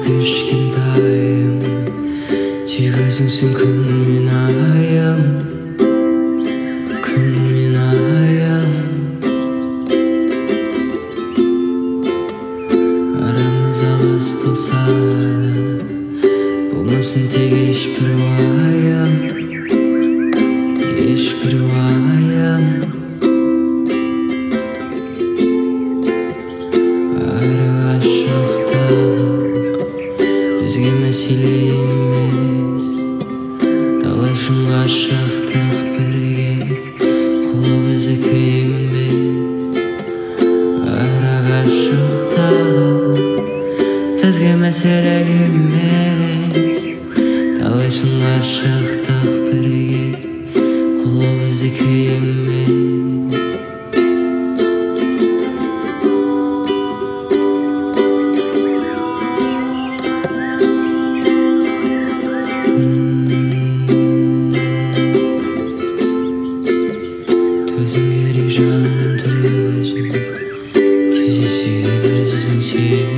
кішкентайым түйгізіңсің күн мен айым, күн мен айым. Арамыз алыс болса да болмасын тек ешбір уайым, ешбір уайым. Ары ғашықтық бізге мәселе емес, талай ғашықтық бірге құлы біздікі емес. Ары ғашықтық бізге мәселе емес, талай ғашықтық бірге құлы біздікі емес. Төзім керек жаным төзім, кездессе де біздің